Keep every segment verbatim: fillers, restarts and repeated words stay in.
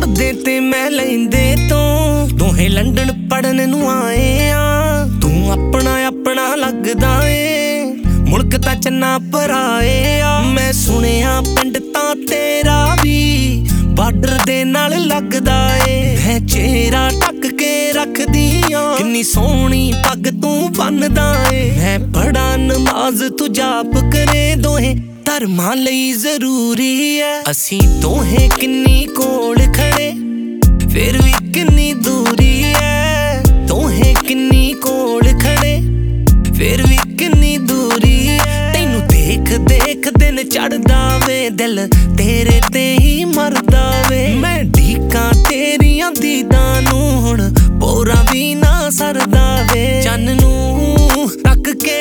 पढ़दे ते मैं लैंदे तो दोहे लंडन पढ़न नूं आए आ। तू अपना अपना लगदा ए मुल्क तां चन्ना पराए आ। मैं सुनिया पिंड तां तेरा भी बार्डर दे नाल लगदा ए। मैं चेहरा ढक के रखदी आ किन्नी सोहनी पग तू बनदा ए। मैं पढ़ा नमाज तू जाप करे दोहे धर्मां लई जरूरी है। असीं दोहे किन्नी कोल खड़े फिर भी किन्नी दूरी है। दोहे किन्नी कोल खड़े फिर भी किन्नी दूरी है। तैनू देख देख दिन चढ़दा वे दिल तेरे ते ही मरदा वे। मैं ढीकां तेरियां दीदां नूं हुण पोरा भी ना सरदा वे। चन्न नूं तक के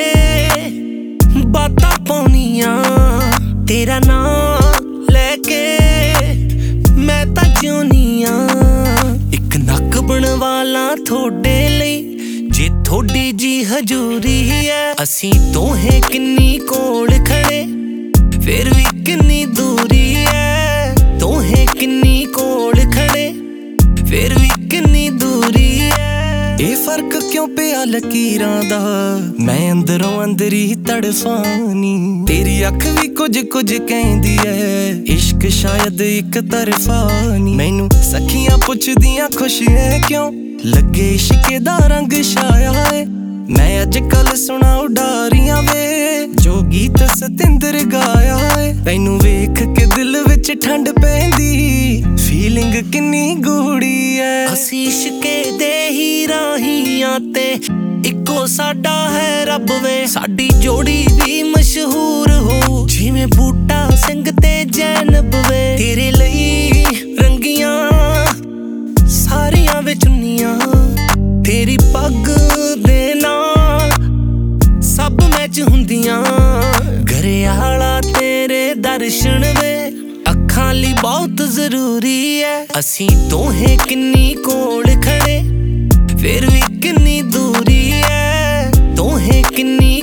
बातां पाउणियां तेरा नाम लेके मैं तां जिउणी आ। इक नक बनवाला थोड़े लई जे थोड़ी जी हजूरी है। असीं दोहे किन्नी कोल खड़े फिर भी किन्नी दूरी है। दोहे किन्नी कोल खड़े फिर भी किन्नी दूरी है। ਇਹ फर्क क्यों पिया लकीरां दा मैं अंदरों अंदर ही तड़फानी। तेरी अख भी कुछ कुछ कहंदी है इश्क शायद एक तरफा नी। मैनू सखियां पुछदियां खुश है क्यों लगे इश्के दा रंग छाया है। मैं अज कल सुना उडारियां वे जो गीत सतिंदर गाया है। तैनू वेख के दिल विच ठंड पैंदी फीलिंग किन्नी गूड़ी है। असीं इश्के दे ही राहियां ते इक्को साडा है रब वे। साडी जोड़ी भी मशहूर हो जिवें बूटा सिंह ते जैनब वे। तेरे लई रंगियां सारियां वे चुन्नियां तेरी पग दे नाल सब मैच हुंदियां। घरियाला तेरे दर्शन वे अखां लई बहुत जरूरी है। असीं दोहे किन्नी कोल खड़े फिर भी किन्नी दूरी है। दोहे किन्नी